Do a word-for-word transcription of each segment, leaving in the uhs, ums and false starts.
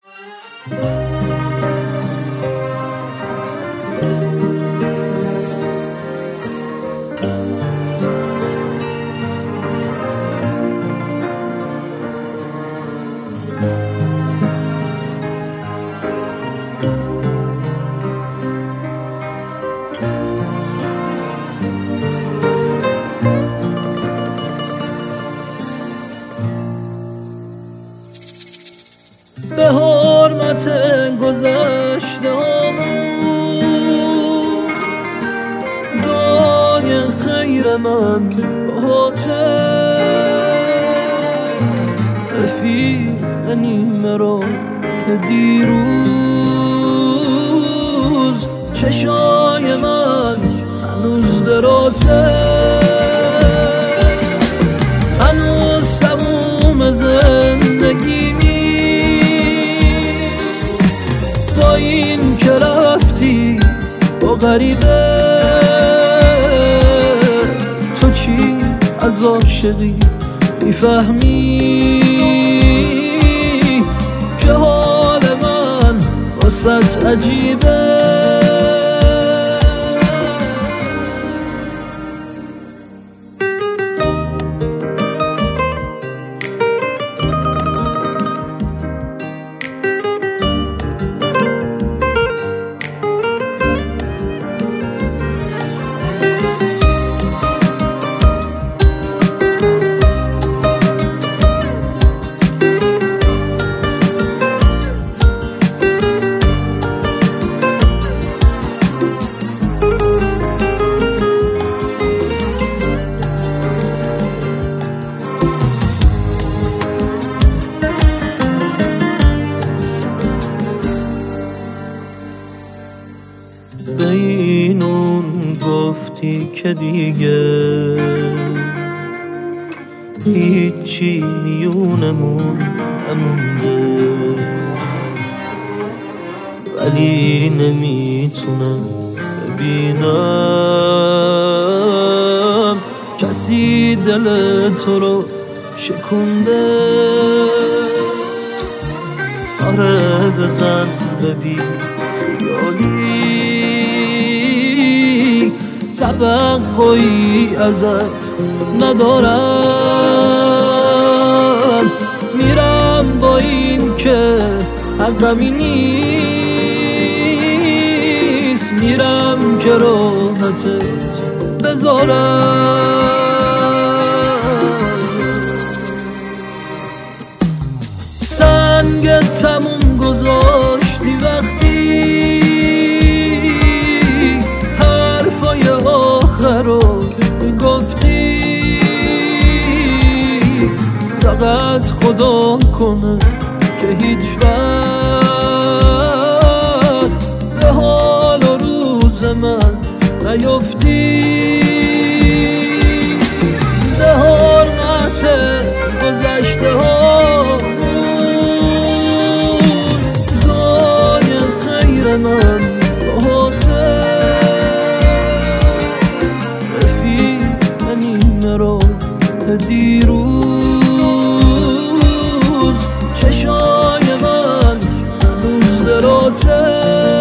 به حرمت گذشته هامون دعای خیر من بهاته رفیق نیمه راه دیروز چشای من هنوز دراته هنوز تموم زندگی با این که رفتی با غریبه تو چی از عاشقی میفهمی که حال من واسط عجیبه به این اون گفتی که دیگه هیچی میونمون نمونده ولی نمیتونم ببینم کسی دل تو رو شکونده آره بزن ببین خیالی توقعی ازت ندارم میرم با این که حقمی نیست میرم که راحتت بذارم سنگ تموم گذاشتی وقتی رو گفتی فقط خدا کنه که هیچ وقت به حال و روز من نیفتی به حرمت گذشته هامون دعای خیر من بهاته دیروز چشای من هنوز دراته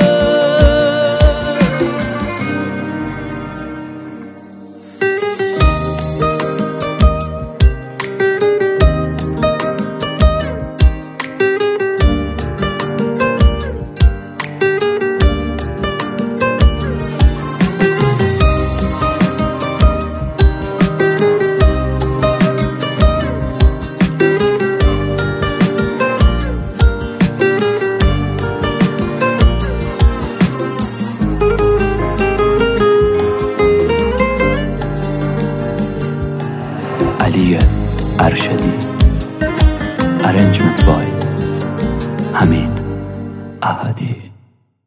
علی ارشدی ارنجمنت بای حمید احدی